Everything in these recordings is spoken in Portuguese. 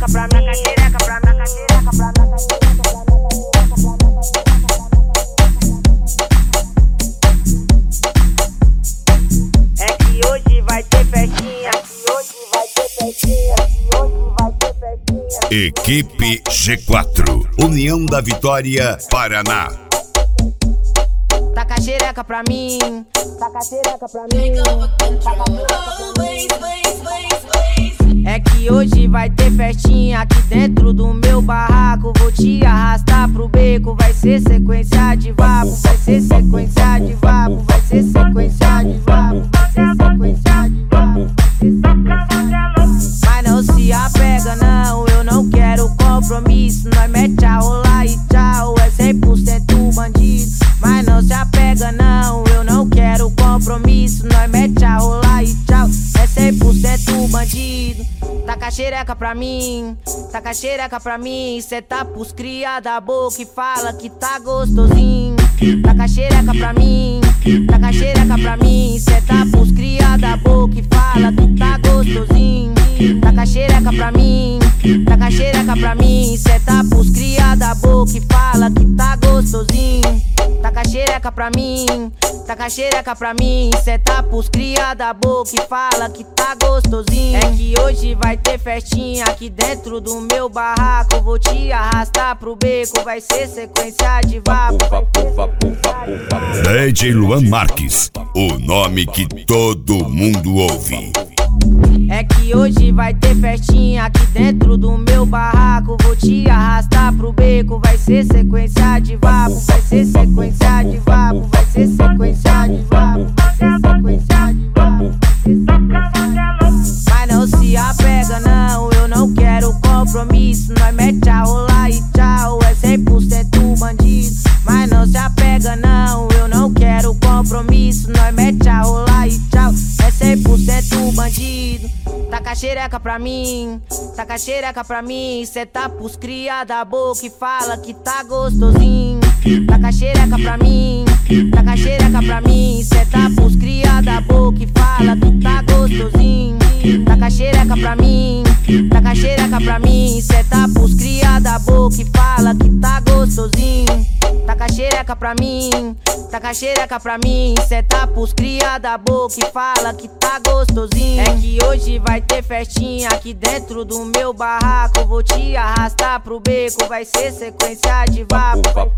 xereca pra mim, taca xereca pra mim, taca xereca pra mim. É que hoje vai ter festinha, que hoje vai ter festinha, que hoje vai ter festinha. Equipe G4, União da Vitória, Paraná. Taca xereca pra mim, taca xereca pra mim. É que hoje vai ter festinha aqui dentro do meu barraco. Vou te arrastar pro beco, vai ser sequência de vapo, vai ser sequência de vapo, vai ser sequência de vapo, vai ser sequência de vapo. Mas não se apega não, eu não quero compromisso. Nós mete a rolar e tchau, é 100% bandido. Mas não se apega não, eu não quero compromisso. Nós mete a rolar e tchau, é 100% bandido. Taca xereca pra mim, taca xereca pra mim. Cê tá pros cria da boca e fala que tá gostosinho. Taca xereca pra mim, taca xereca pra mim. Cê tá pros cria da boca e fala que tá gostosinho. Taca xereca pra mim, taca xereca pra mim. Cê tá pros cria da boca e fala que tá gostosinho. Taca xereca pra mim, taca xereca pra mim. Cê tá pros cria da boca e fala que tá gostosinho. É que hoje vai ter festinha aqui dentro do meu barraco. Vou te arrastar pro beco, vai ser sequência de vapo. DJ Luan Marques, o nome que todo mundo ouve. É que hoje vai ter festinha aqui dentro do meu barraco. Vou te arrastar pro beco, vai ser sequência de vapo, vai ser sequência de vapo, vai ser sequência de vapo, vai ser sequência de vapo. Mas não se apega não, eu não quero compromisso. Nós mete a rolar e tchau, é 100% bandido. Mas não se apega não, eu não quero compromisso. Nós mete a rolar e tchau, é 100% bandido. Taca xereca pra mim, taca xereca pra mim. Cê tá pros cria da boca e fala que tá gostosinho. Taca xereca pra mim, taca xereca pra mim. Cê tá pros cria da boca e fala que tá gostosinho. Taca xereca pra mim, taca xereca pra mim. Cê tá pros cria da boca e fala que tá gostosinho. Taca xereca pra mim, taca xereca pra mim. Cê tá pros cria da boca e fala que tá gostosinho. É que hoje vai ter festinha aqui dentro do meu barraco. Vou te arrastar pro beco, vai ser sequência de vapo.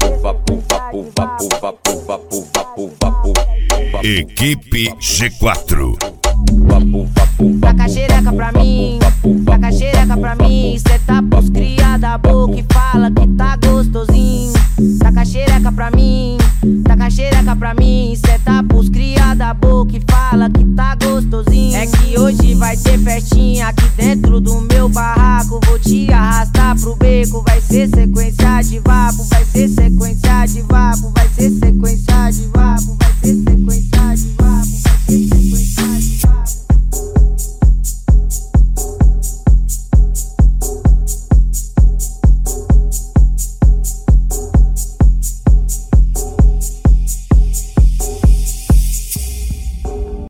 Equipe G4. Taca xereca pra mim, taca xereca pra mim. Cê tá pros cria da boca e fala que tá gostosinho. Taca xereca pra mim, taca xereca pra mim. Cê tá pros cria da boca e fala que tá gostosinho. É que hoje vai ter festinha aqui dentro do meu barraco. Vou te arrastar pro beco, vai ser sequência de vapo, vai ser sequência de vapo.